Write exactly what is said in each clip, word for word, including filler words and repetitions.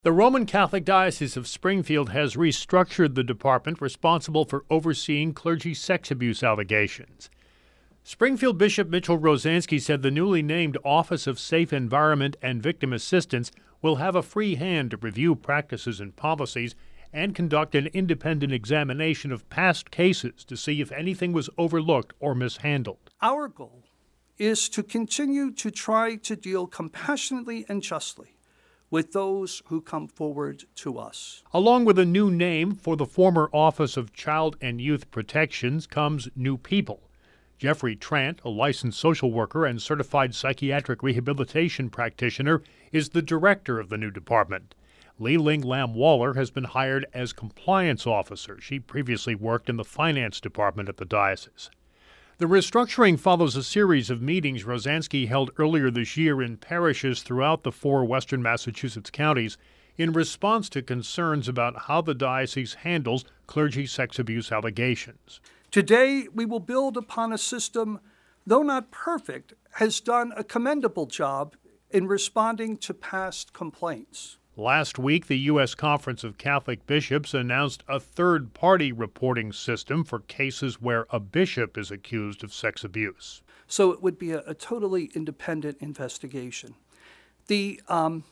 The Roman Catholic Diocese of Springfield has restructured the department responsible for overseeing clergy sex abuse allegations. Springfield Bishop Mitchell Rosansky said the newly named Office of Safe Environment and Victim Assistance will have a free hand to review practices and policies and conduct an independent examination of past cases to see if anything was overlooked or mishandled. Our goal is to continue to try to deal compassionately and justly with those who come forward to us. Along with a new name for the former Office of Child and Youth Protections comes new people. Jeffrey Trant, a licensed social worker and certified psychiatric rehabilitation practitioner, is the director of the new department. Lee Ling Lam Waller has been hired as compliance officer. She previously worked in the finance department at the diocese. The restructuring follows a series of meetings Rosansky held earlier this year in parishes throughout the four western Massachusetts counties in response to concerns about how the diocese handles clergy sex abuse allegations. Today, we will build upon a system, though not perfect, has done a commendable job in responding to past complaints. Last week, the U S Conference of Catholic Bishops announced a third-party reporting system for cases where a bishop is accused of sex abuse. So it would be a, a totally independent investigation. The um,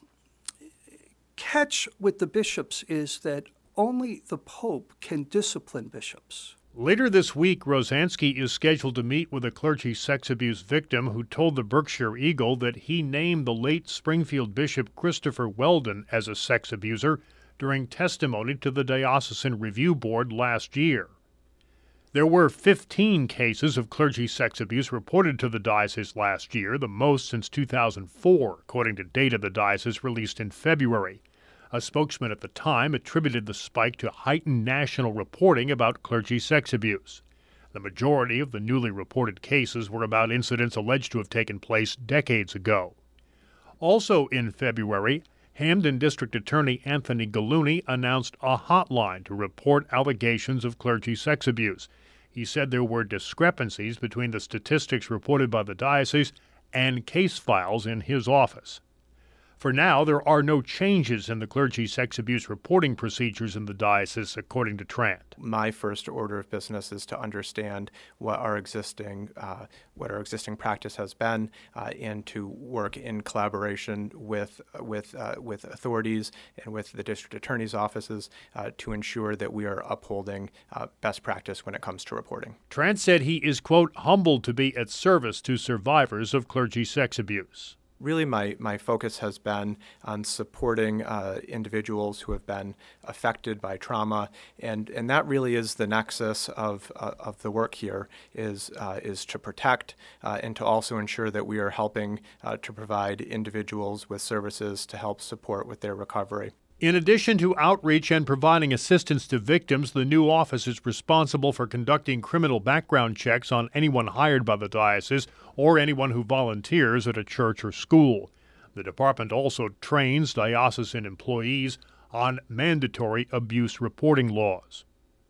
catch with the bishops is that only the Pope can discipline bishops. Later this week, Rosansky is scheduled to meet with a clergy sex abuse victim who told the Berkshire Eagle that he named the late Springfield Bishop Christopher Weldon as a sex abuser during testimony to the Diocesan Review Board last year. There were fifteen cases of clergy sex abuse reported to the diocese last year, the most since two thousand four, according to data the diocese released in February. A spokesman at the time attributed the spike to heightened national reporting about clergy sex abuse. The majority of the newly reported cases were about incidents alleged to have taken place decades ago. Also in February, Hamden District Attorney Anthony Gallooni announced a hotline to report allegations of clergy sex abuse. He said there were discrepancies between the statistics reported by the diocese and case files in his office. For now, there are no changes in the clergy sex abuse reporting procedures in the diocese, according to Trant. My first order of business is to understand what our existing uh, what our existing practice has been, uh, and to work in collaboration with with uh, with authorities and with the district attorney's offices uh, to ensure that we are upholding uh, best practice when it comes to reporting. Trant said he is, quote, humbled to be at service to survivors of clergy sex abuse. Really, my, my focus has been on supporting uh, individuals who have been affected by trauma, and, and that really is the nexus of uh, of the work here, is uh, is to protect uh, and to also ensure that we are helping uh, to provide individuals with services to help support with their recovery. In addition to outreach and providing assistance to victims, the new office is responsible for conducting criminal background checks on anyone hired by the diocese or anyone who volunteers at a church or school. The department also trains diocesan employees on mandatory abuse reporting laws.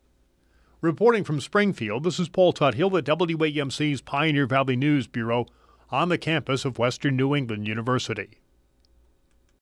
Reporting from Springfield, this is Paul Tuthill at W A M C's Pioneer Valley News Bureau on the campus of Western New England University.